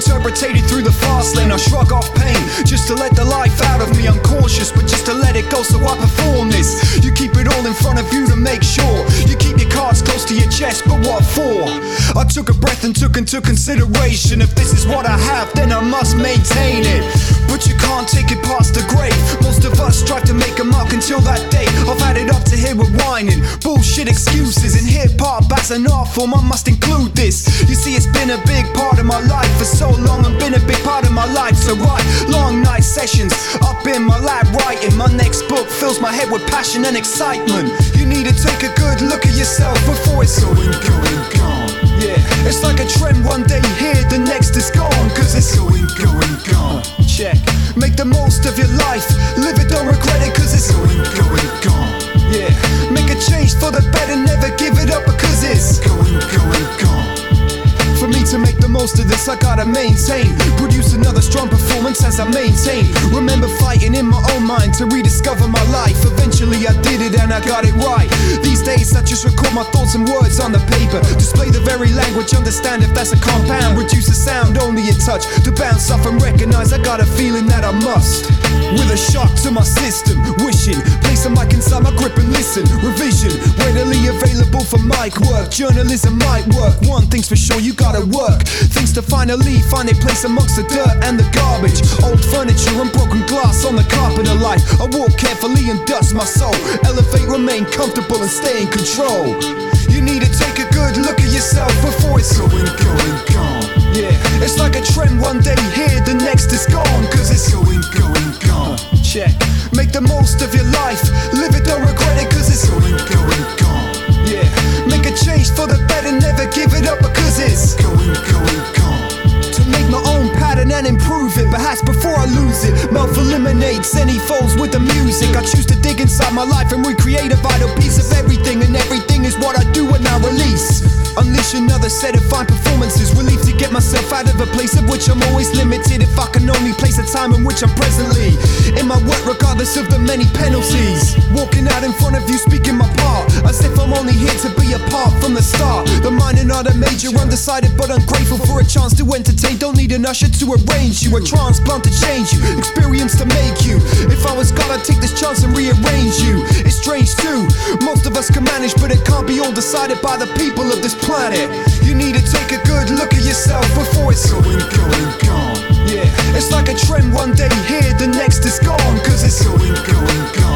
interpreted through the fast lane. I shrug off pain just to let the life out of me. I'm cautious, but just to let it go, so I perform this. You keep it all in front of you to make sure you keep your cards close to your chest, but what for? I took a breath and took into consideration, if this is what I have, then I must maintain it. But you can't take it past the grave. Most of us strive to make a mark until that day. I've had it up to here with whining, bullshit excuses. In hip-hop as an art form, I must include this. You see, it's been a big part of my life for so long, and been a big part of my life. So write long night sessions up in my lab writing. My next book fills my head with passion and excitement. You need to take a good look at yourself before it's going, gone. Yeah, it's like a trend, one day here, the next is gone. Cause it's going, gone. Check, make the most of your life, live it, don't regret it, cause it's going, gone. Yeah, make a change for the better, never give it up because it's going, gone. For me to make the most of this, I gotta maintain, produce another strong performance as I maintain. Remember fighting in my own mind to rediscover my life. Eventually I did it and I got it right. These days I just record my thoughts and words on the paper, display the very language, understand if that's a compound, reduce the sound only a touch to bounce off and recognize I got a feeling that I must. With a shock to my system, wishing, place a mic inside my grip and listen. Revision, readily available for mic work. Journalism might work, one thing's for sure, you gotta work. Things to finally find their place amongst the dirt and the garbage. Old furniture and broken glass on the carpet of life. I walk carefully and dust my soul. Elevate, remain comfortable and stay in control. You need to take a good look at yourself before it's going, gone. Yeah, it's like a trend, one day here, the next is gone. Cause it's going, gone. Check, make the most of your life, live it, don't regret it, cause it's going, gone. Yeah, make a change for the better, never give it up because it's going, gone. To make my own pattern and improve it, perhaps before I lose it. Mouth eliminates any foes with the music. I choose to dig inside my life and recreate a vital piece of everything, and everything is what I do when I release. Unleash another set of fine performances, relief to get myself out of a place of which I'm always limited. If I can only place a time in which I'm presently in my work, regardless of the many penalties. Walking out in front of you, speaking my part, as if I'm only here to be a part from the start. The minor, not a major, undecided but ungrateful for a chance to entertain. Don't need an usher to arrange you, a transplant to change you, experience to make you. If I was God, I'd take this chance and rearrange you. It's strange too, most of us can manage, but it can't be all decided by the people of this planet. You need to take a good look at yourself before it's going, gone. Yeah, it's like a trend, one day here, the next is gone. Cause it's going, gone.